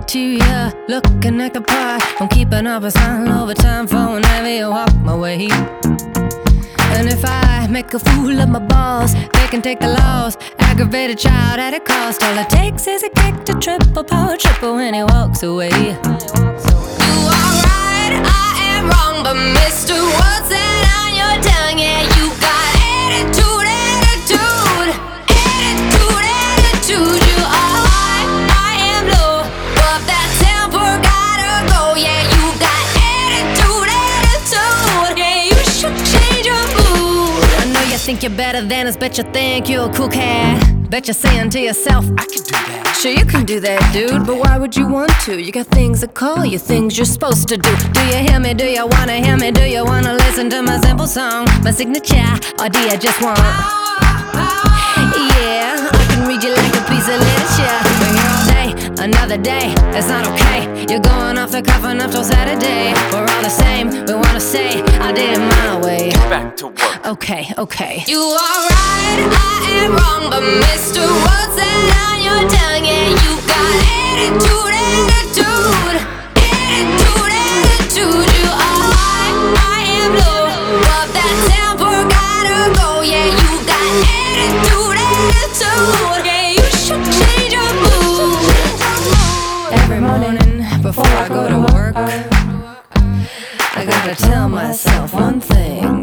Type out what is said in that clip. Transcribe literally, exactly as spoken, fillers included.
to ya, looking like a part. I'm keeping up with sign over time for whenever you walk my way. And if I make a fool of my boss, they can take the loss. Aggravated child at a cost. All it takes is a kick to triple power triple when he walks away. You are right, I am wrong, but mister, what's that on your tongue? Yeah, you got attitude, attitude, attitude, attitude. You are high, I am low, but that temper gotta go. Yeah, you got attitude, attitude. Yeah, you should change your mood. I know you think you're better than us, bet you think you're a cool cat. Bet you're saying to yourself, I can do that. Sure you can do that, dude, but why would you want to? You got things that call you, things you're supposed to do. Do you hear me? Do you wanna hear me? Do you wanna listen to my simple song, my signature? Or do you just want? Yeah, I can read you like a piece of literature. Been here all day, another day, it's not okay. You're going off the cuff enough till Saturday. We're all the same, we wanna say, I did it my way. Back to work. Okay, okay. You are right, I am wrong, but mister, what's that on your tongue? Yeah, you got attitude, attitude, attitude, attitude. You are high, I am low, but that temper gotta go. Yeah, you got attitude, attitude. Yeah, you should change your mood. Every morning before I go to work, I gotta tell myself one thing.